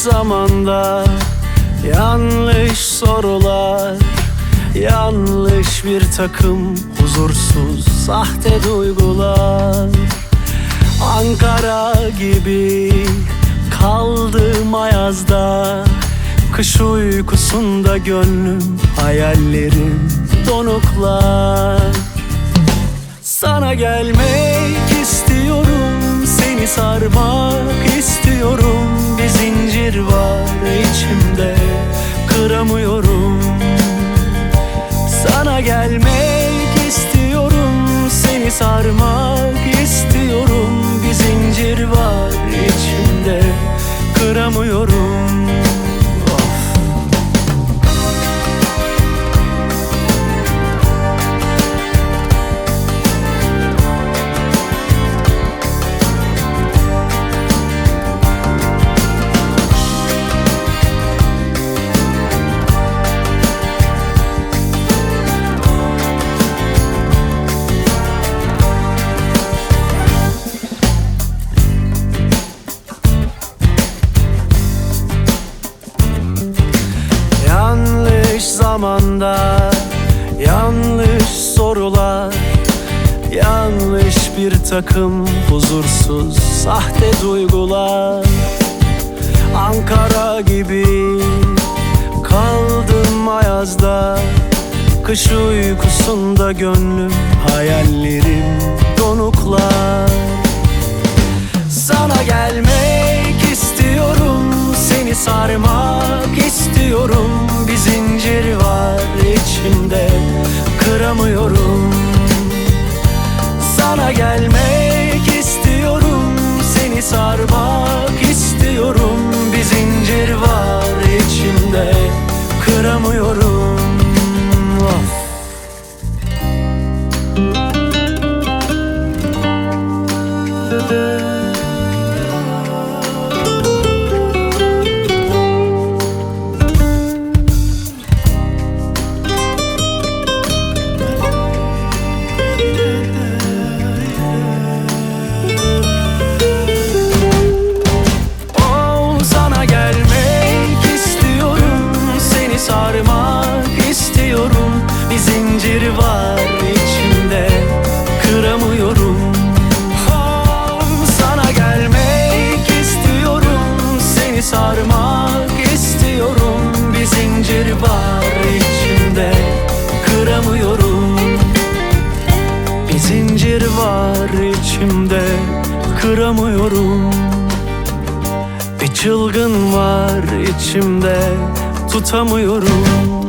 zamanda yanlış sorular, yanlış bir takım huzursuz sahte duygular. Ankara gibi kaldım ayazda, kış uykusunda gönlüm, hayallerim donuklar. Sana gelmek istiyorum, seni sarmak istiyorum. Bir zincir var içimde, kıramıyorum. Sana gelmek istiyorum, seni sarmak istiyorum. Bir zincir var içimde, kıramıyorum. Yanlış zamanda yanlış sorular, yanlış bir takım huzursuz sahte duygular. Ankara gibi kaldım ayazda, kış uykusunda gönlüm, hayallerim donuklar. Sana gelmek istiyorum, seni sarmak istiyorum. Bir zincir var içimde, kıramıyorum. Sana gelmek istiyorum, seni sarmak istiyorum. Bir zincir var içimde, kıramıyorum. Of. Sarmak istiyorum, bir zincir var içimde, kıramıyorum. Sana gelmek istiyorum, seni sarmak istiyorum. Bir zincir var içimde, kıramıyorum. Bir zincir var içimde, kıramıyorum. Bir çılgın var içimde, tutamıyorum.